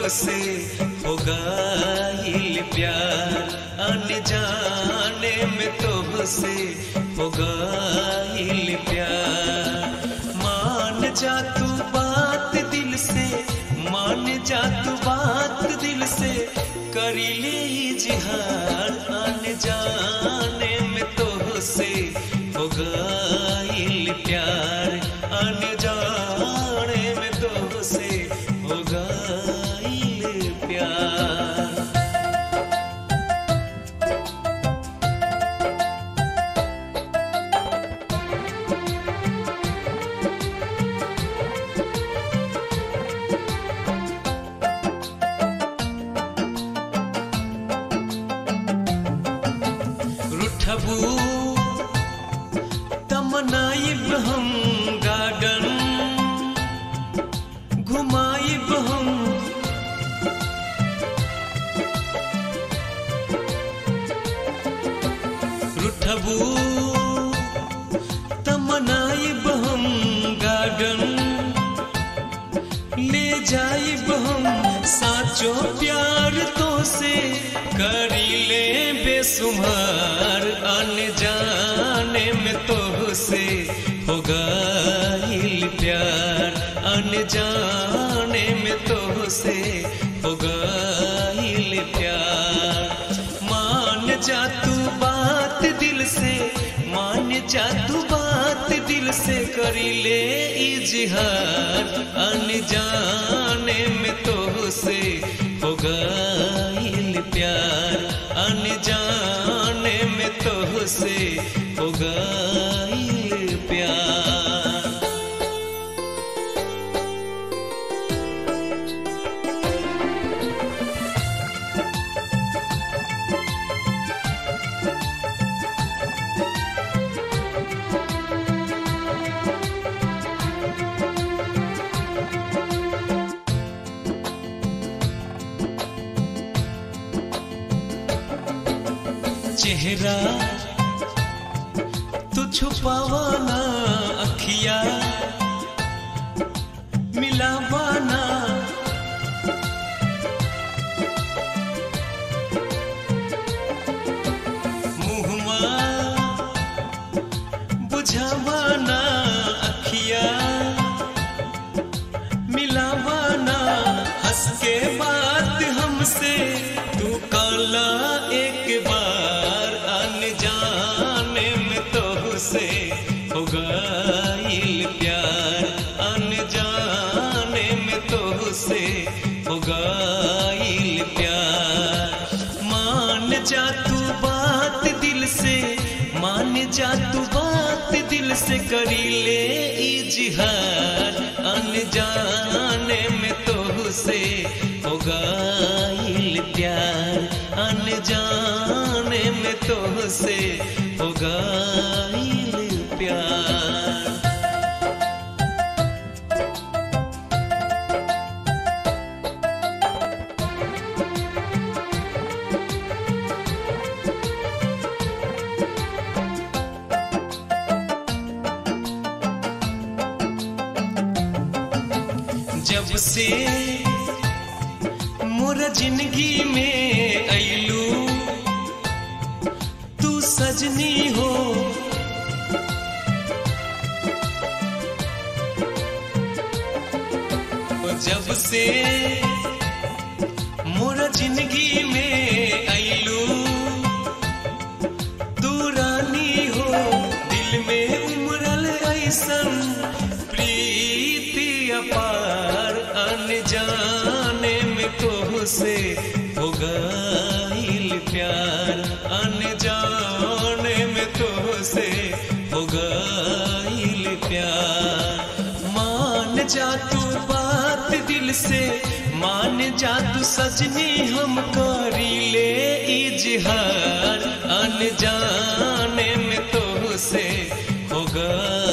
से हो गईल प्यार, अनजाने में तुझसे हो गईल प्यार। मान जा तू बात दिल से, मान जा तू बात दिल से, करी ले इजहार, अनजाने में तुझसे हो गईल प्यार, अनजाने में तुझसे हो गईल प्यार। रुठबू तमनाइब हम गार्डन, घुमाइब हम रुठबू तमनाइब हम गार्डन, ले जाइब हम साचो प्यार तो से, करी ले बेसुमार, अनजाने में तुझसे हो गईल प्यार, अनजाने में तुझसे हो गईल प्यार। मान जा तू बात दिल से, मान जा तू बात दिल से, करी ले इजहार, अनजाने में तुझसे हो गईल प्यार, अनजाने में तुझसे हो गईल प्यार। चेहरा तू छुपावाना, अखिया मिलावाना, मुहमा बुझावाना, अखिया मिलावाना, हंस के बात हमसे तू काला एक बार, अनजाने में तुझसे हो गईल प्यार, अनजाने में तुझसे हो गईल प्यार। मान जा तू बात दिल से, मान जा तू बात दिल से, करी ले इजहार, अनजाने में तुझसे हो गईल प्यार, अनजाने में तुझसे हो गईल प्यार। जब से मोरा जिंदगी में अइलू तू सजनी हो, जब से मोरा जिंदगी में अइलू तू रानी हो, दिल में उमरल ऐसन प्रीति अपार, अनजाने में तुझसे हो गईल प्यार, अनजाने में तुझसे हो गईल प्यार। मान जा तू बात दिल से, मान जा तू सजनी, हम करी ले इजहार, अनजाने में तुझसे हो गईल